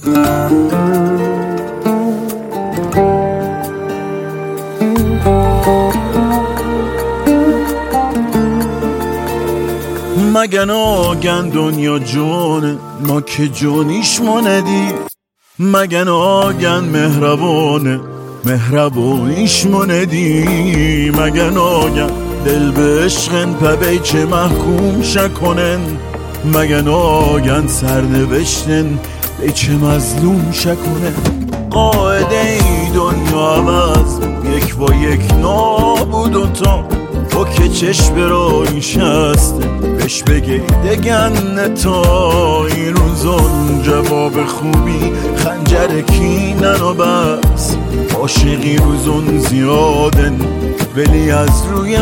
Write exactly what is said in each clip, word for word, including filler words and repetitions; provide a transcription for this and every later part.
مگه ناگن دنیا جونه ما که جونیش ماندی، مگه ناگن مهربانه مهربانیش ماندی، مگه ناگن دل به عشقن پبی چه محکوم شکنن، مگه ناگن سرنوشتن به چه مظلوم شکنن. قاعده ای دنیا عوض یک با یک نابود و تا تو که چشم برای شسته بهش بگی دگن تا این روزون جواب خوبی خنجر کینن و بس عاشقی روزون زیادن ولی از روی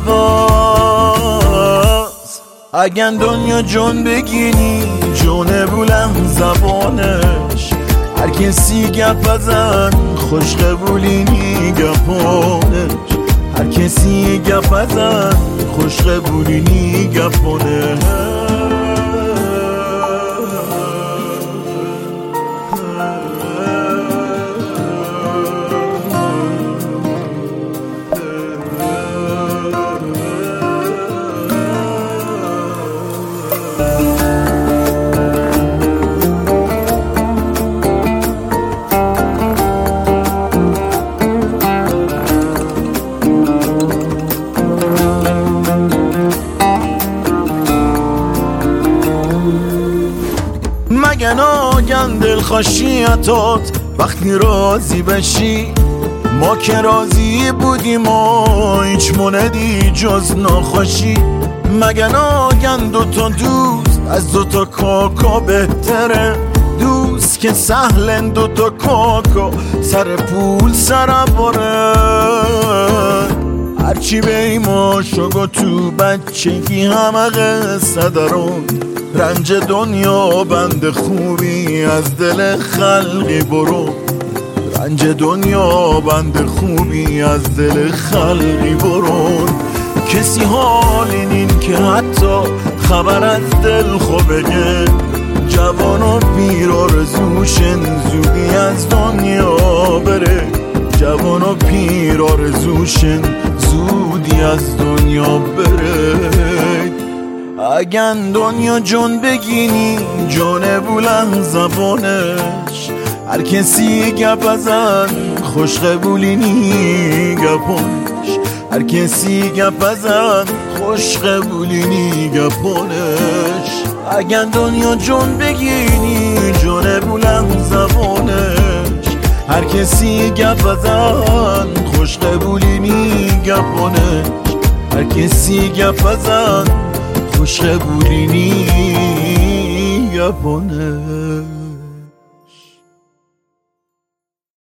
هواست. اگه دنیا جون بگینی جونه بلند زبانش هر کسی گپ ازن خوش قبولینی گپانش، هر کسی گپ ازن خوش قبولینی گپانش. مگه ناگن دلخوشیتات وقتی راضی بشی، ما که راضی بودیم و هیچ موندی جز ناخوشی. مگه ناگن دوتا دوست از دوتا کاکا بهتره، دوست که سهلن دوتا کاکا سر پول سر باره. هرچی بیما شگو تو بچگی همه قصه دارون، رنج دنیا بند خوبی از دل خلقی برو، رنج دنیا بند خوبی از دل خلقی برون. کسی حال این که حتی خبر از دل خوبه، جوان و پیر آرزوشن زودی از دنیا بره، جوان و پیر آرزوشن زودی از دنیا بره. اگن دنیا جون بگینی جون بلند زبانش هر کسی گپ ازن خوش قبولینی گپانش، هر کسی گپ ازن خوش قبولینی گپانش. اگن دنیا جون بگینی جون بلند زبانش هر کسی گپ ازن خوش قبولینی گپانش، هر کسی گپ ازن خوش قبولینی گپانه.